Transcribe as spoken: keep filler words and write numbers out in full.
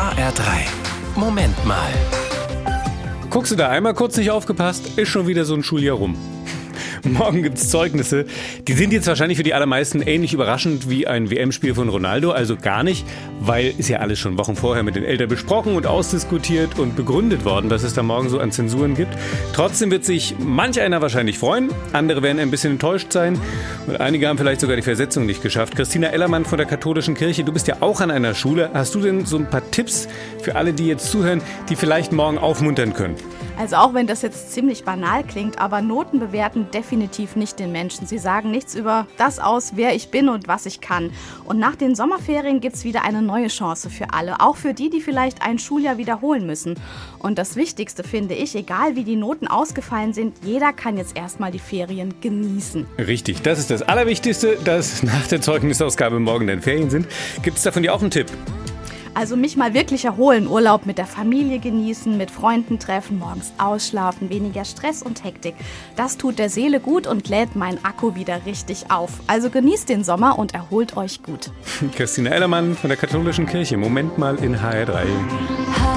H R drei. Moment mal. Guckst du da einmal kurz nicht aufgepasst, ist schon wieder so ein Schuljahr rum. Morgen gibt's Zeugnisse. Die sind jetzt wahrscheinlich für die allermeisten ähnlich überraschend wie ein W M-Spiel von Ronaldo, also gar nicht, weil ist ja alles schon Wochen vorher mit den Eltern besprochen und ausdiskutiert und begründet worden, was es da morgen so an Zensuren gibt. Trotzdem wird sich manch einer wahrscheinlich freuen, andere werden ein bisschen enttäuscht sein und einige haben vielleicht sogar die Versetzung nicht geschafft. Christina Ellermann von der Katholischen Kirche, du bist ja auch an einer Schule. Hast du denn so ein paar Tipps für alle, die jetzt zuhören, die vielleicht morgen aufmuntern können? Also auch wenn das jetzt ziemlich banal klingt, aber Noten bewerten definitiv nicht den Menschen. Sie sagen nichts über das aus, wer ich bin und was ich kann. Und nach den Sommerferien gibt es wieder eine neue Chance für alle, auch für die, die vielleicht ein Schuljahr wiederholen müssen. Und das Wichtigste finde ich, egal wie die Noten ausgefallen sind, jeder kann jetzt erstmal die Ferien genießen. Richtig, das ist das Allerwichtigste, dass nach der Zeugnisausgabe morgen dann Ferien sind. Gibt es davon dir auch einen Tipp? Also mich mal wirklich erholen, Urlaub mit der Familie genießen, mit Freunden treffen, morgens ausschlafen, weniger Stress und Hektik. Das tut der Seele gut und lädt meinen Akku wieder richtig auf. Also genießt den Sommer und erholt euch gut. Christina Ellermann von der Katholischen Kirche. Moment mal in H R drei.